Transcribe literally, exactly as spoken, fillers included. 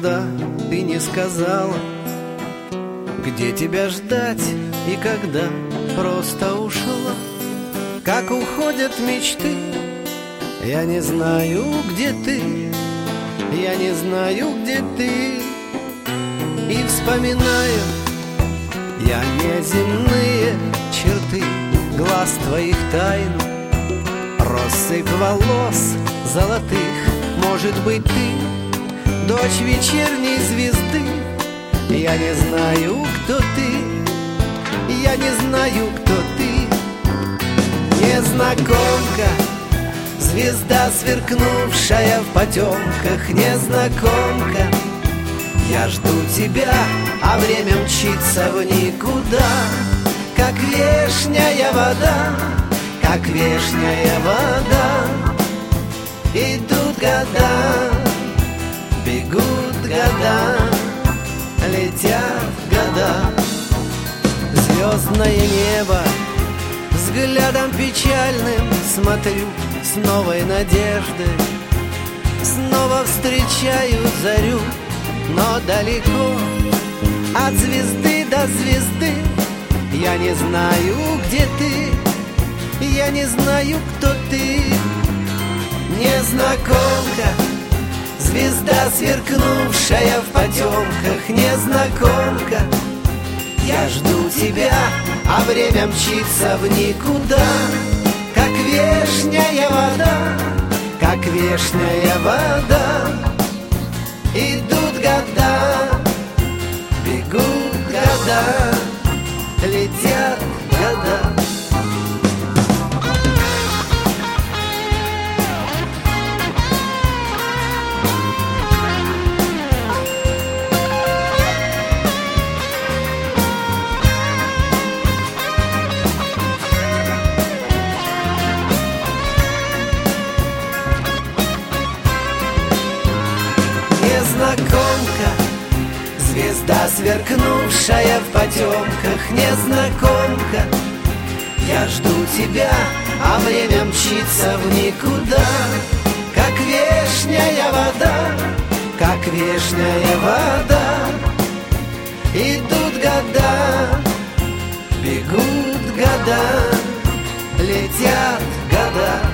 никогда ты не сказала, где тебя ждать и когда, просто ушла. Как уходят мечты, я не знаю, где ты, я не знаю, где ты. И вспоминаю я неземные черты глаз твоих тайн, россыпь волос золотых. Может быть, ты дочь вечерней звезды. Я не знаю, кто ты, я не знаю, кто ты. Незнакомка, звезда, сверкнувшая в потемках. Незнакомка, я жду тебя, а время мчится в никуда. Как вешняя вода, как вешняя вода. Идут года, бегут года, летят года. Звездное небо, взглядом печальным смотрю с новой надеждой. Снова встречаю зарю, но далеко от звезды до звезды. Я не знаю, где ты, я не знаю, кто ты. Незнакомка, звезда, сверкнувшая в потемках. Незнакомка, я жду тебя, а время мчится в никуда. Как вешняя вода, как вешняя вода. Идут года, бегут года, летят года. Незнакомка, звезда, сверкнувшая в потемках. Незнакомка, я жду тебя, а время мчится в никуда. Как вешняя вода, как вешняя вода. Идут года, бегут года, летят года.